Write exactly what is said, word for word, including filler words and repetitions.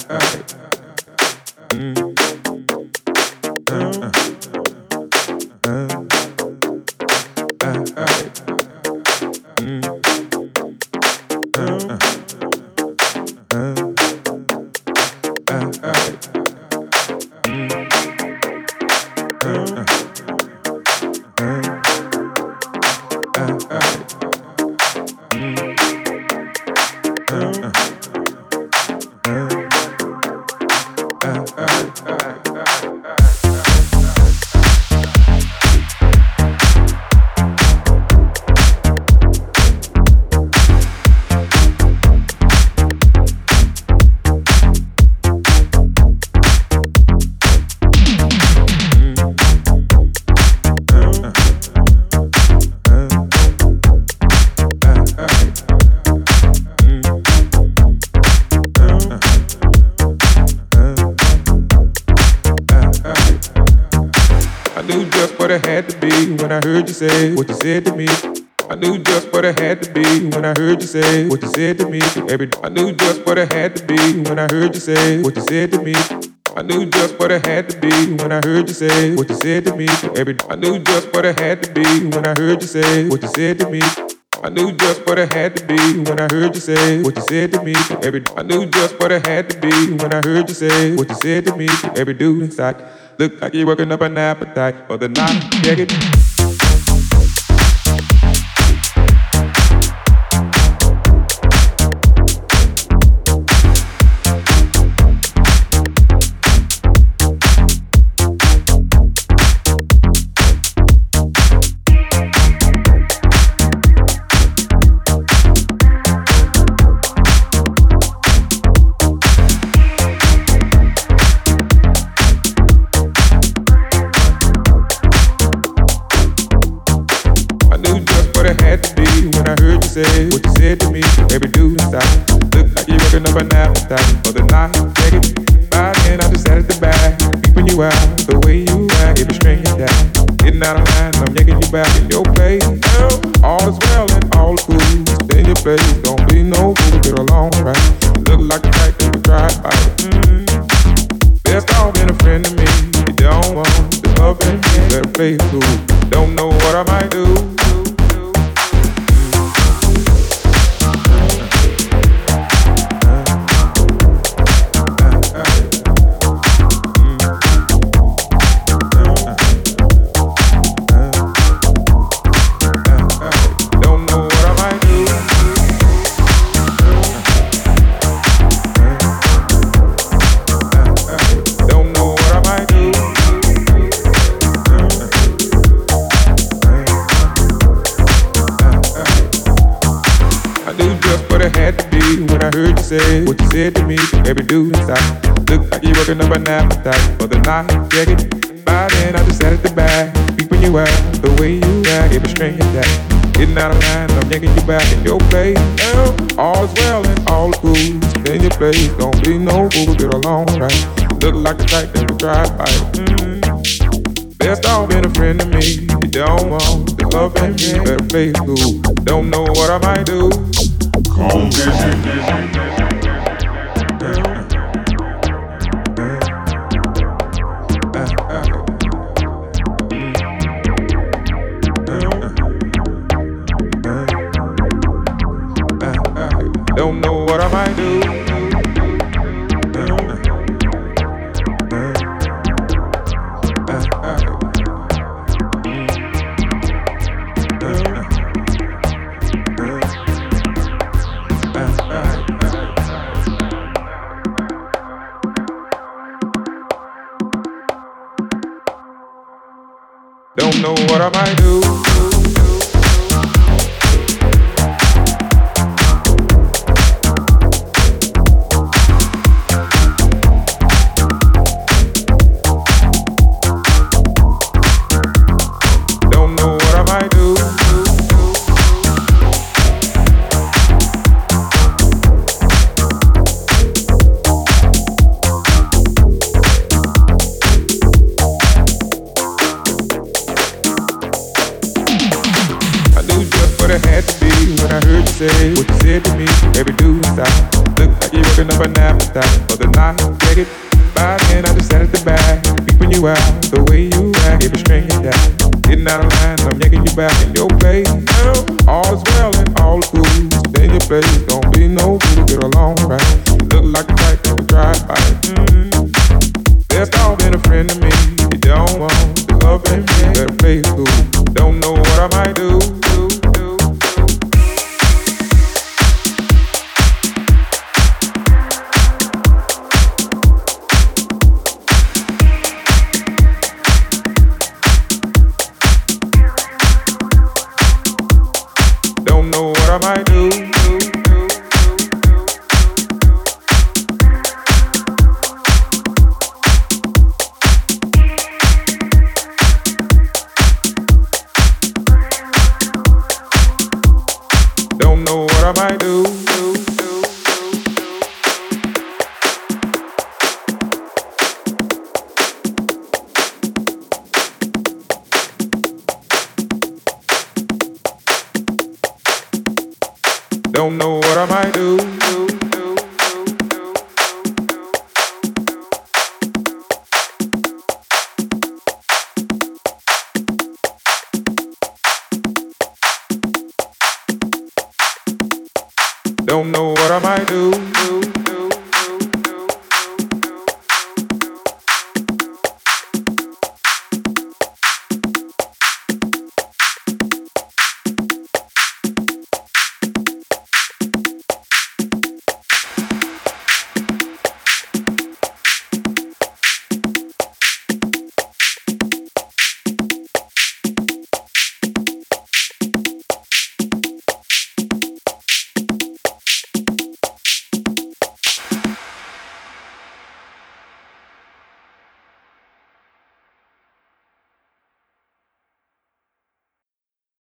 Say what you said to me. I knew just what I had to be when I heard you say what you said to me. Every I knew just what I had to be when I heard you say what you said to me. I knew just what I had to be when I heard you say what you said to me. Every I knew just what I had to be when I heard you say what you said to me. I knew just what I had to be when I heard you say what you said to me. Every I knew just what I had to be when I heard you say what you said to me. Every dude inside looked like you're working up an appetite for the night. Check it. Say what you said to me. Every dude inside look like you're working up an appetite for the night. Check it. By then I just sat at the back, peeping you out. The way you act, every string is down. Getting out of line, I'm yanking you back in your place. All is well and all is cool. Stay in your place, don't be no fool. Get along right. Look like the type that would try to fight. Mm-hmm. Best off being a friend to me. You don't want the love and better play it cool. Don't know what I might do. Say what you said to me. Every dude inside look like you're working up an appetite for the night. Check it. By then I just sat at the back, peeping you out. The way you act, every string is that. Getting out of line, I'm yanking you back in your place. All is well and all is cool. Stay in your place, don't be no fool. Get along right. Look like the type that would try to fight. Mm-hmm. Best off being a friend to me. You don't want the love and me, better play it cool. Don't know what I might do. Come visit. Don't know what I might do. Don't know what I might do. Say what you said to me. Every dude inside look like you're working working up an appetite for the night. Get it? By then I just sat at the back, keeping you out the way you act. If you string it down, getting out of line, I'm yanking you back in your place. All is well and all is good. Stay in your place, don't be no fool. Get along right. You look like a type that would drive by. Mm-hmm. There's all been a friend to me. You don't want to love and me. Better play it cool. Don't know what I might do. do, do. Don't know what I might do. Don't know what I might do. Don't know